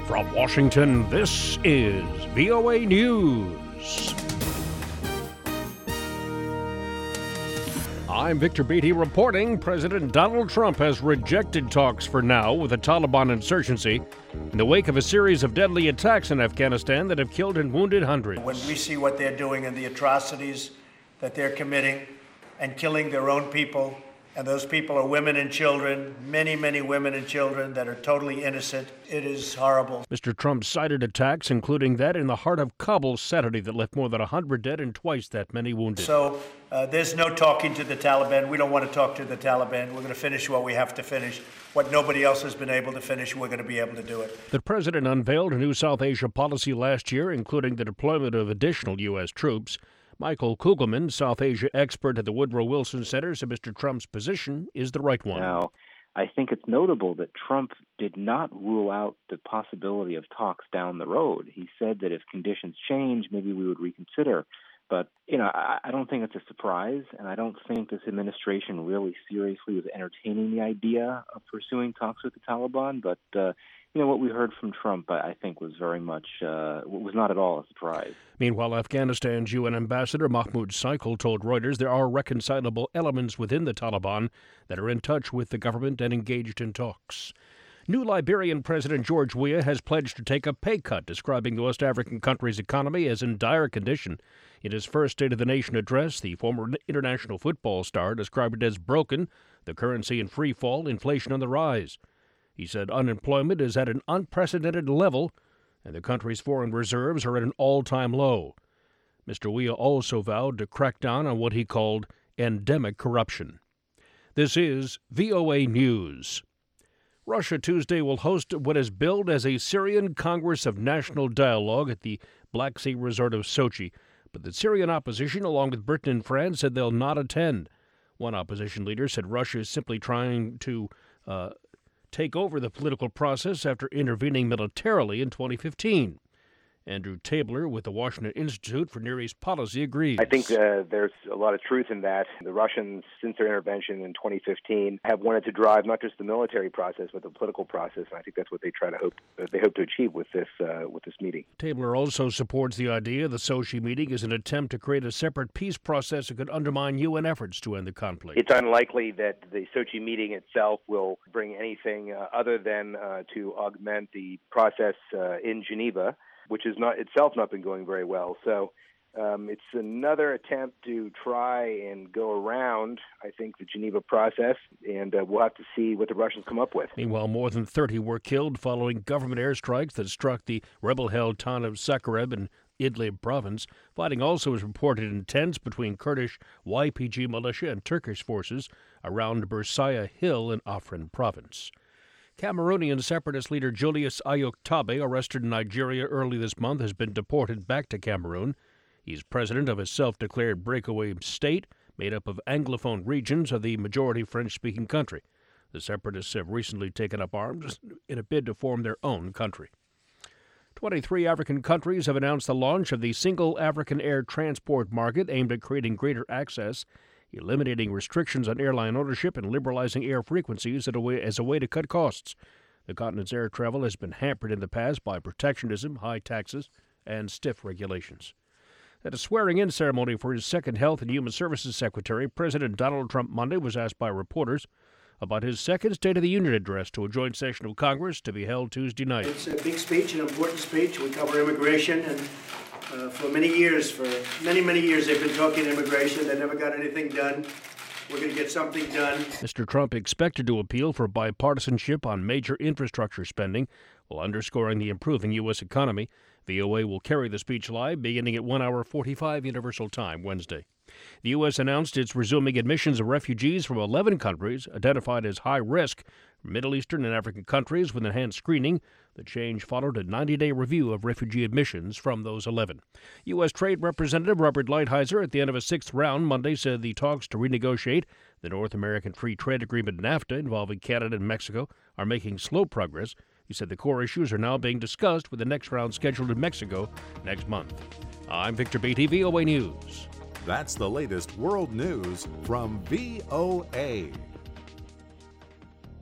From Washington, this is VOA News. I'm Victor Beatty reporting President Donald Trump has rejected talks for now with the Taliban insurgency in the wake of a series of deadly attacks in Afghanistan that have killed and wounded hundreds. When we see what they're doing and the atrocities that they're committing and killing their own people, and those people are women and children, many, many women and children that are totally innocent. It is horrible. Mr. Trump cited attacks, including that in the heart of Kabul Saturday that left more than 100 dead and twice that many wounded. So there's no talking to the Taliban. We don't want to talk to the Taliban. We're going to finish what we have to finish. What nobody else has been able to finish, we're going to be able to do it. The president unveiled a new South Asia policy last year, including the deployment of additional U.S. troops. Michael Kugelman, South Asia expert at the Woodrow Wilson Center, said Mr. Trump's position is the right one. Now, I think it's notable that Trump did not rule out the possibility of talks down the road. He said that if conditions change, maybe we would reconsider. But, I don't think it's a surprise, and I don't think this administration really seriously was entertaining the idea of pursuing talks with the Taliban. But, what we heard from Trump, I think, was very much, was not at all a surprise. Meanwhile, Afghanistan's UN ambassador Mahmoud Saikal told Reuters there are reconcilable elements within the Taliban that are in touch with the government and engaged in talks. New Liberian President George Weah has pledged to take a pay cut, describing the West African country's economy as in dire condition. In his first State of the Nation address, the former international football star described it as broken, the currency in free fall, inflation on the rise. He said unemployment is at an unprecedented level, and the country's foreign reserves are at an all-time low. Mr. Weah also vowed to crack down on what he called endemic corruption. This is VOA News. Russia Tuesday will host what is billed as a Syrian Congress of National Dialogue at the Black Sea resort of Sochi, but the Syrian opposition, along with Britain and France, said they'll not attend. One opposition leader said Russia is simply trying to take over the political process after intervening militarily in 2015. Andrew Tabler with the Washington Institute for Near East Policy agrees. I think there's a lot of truth in that. The Russians, since their intervention in 2015, have wanted to drive not just the military process, but the political process. And I think that's what they hope to achieve with this meeting. Tabler also supports the idea the Sochi meeting is an attempt to create a separate peace process that could undermine UN efforts to end the conflict. It's unlikely that the Sochi meeting itself will bring anything other than to augment the process in Geneva, which has not been going very well. So it's another attempt to try and go around, I think, the Geneva process, and we'll have to see what the Russians come up with. Meanwhile, more than 30 were killed following government airstrikes that struck the rebel-held town of Sakareb in Idlib province. Fighting also is reported intense between Kurdish YPG militia and Turkish forces around Bursaya Hill in Afrin province. Cameroonian separatist leader Julius Ayuk Tabe, arrested in Nigeria early this month, has been deported back to Cameroon. He's president of a self-declared breakaway state made up of Anglophone regions of the majority French-speaking country. The separatists have recently taken up arms in a bid to form their own country. 23 African countries have announced the launch of the Single African Air Transport Market aimed at creating greater access, eliminating restrictions on airline ownership and liberalizing air frequencies as a way to cut costs. The continent's air travel has been hampered in the past by protectionism, high taxes, and stiff regulations. At a swearing-in ceremony for his second Health and Human Services Secretary, President Donald Trump Monday was asked by reporters about his second State of the Union address to a joint session of Congress to be held Tuesday night. It's a big speech, an important speech. We cover immigration, and for many years, they've been talking immigration. They never got anything done. We're going to get something done. Mr. Trump expected to appeal for bipartisanship on major infrastructure spending while underscoring the improving U.S. economy. VOA will carry the speech live beginning at 1 hour 45 Universal Time Wednesday. The U.S. announced it's resuming admissions of refugees from 11 countries identified as high risk, Middle Eastern and African countries with enhanced screening. The change followed a 90-day review of refugee admissions from those 11. U.S. Trade Representative Robert Lighthizer, at the end of a sixth round Monday, said the talks to renegotiate the North American Free Trade Agreement NAFTA involving Canada and Mexico are making slow progress. He said the core issues are now being discussed with the next round scheduled in Mexico next month. I'm Victor Beatty, VOA News. That's the latest world news from VOA.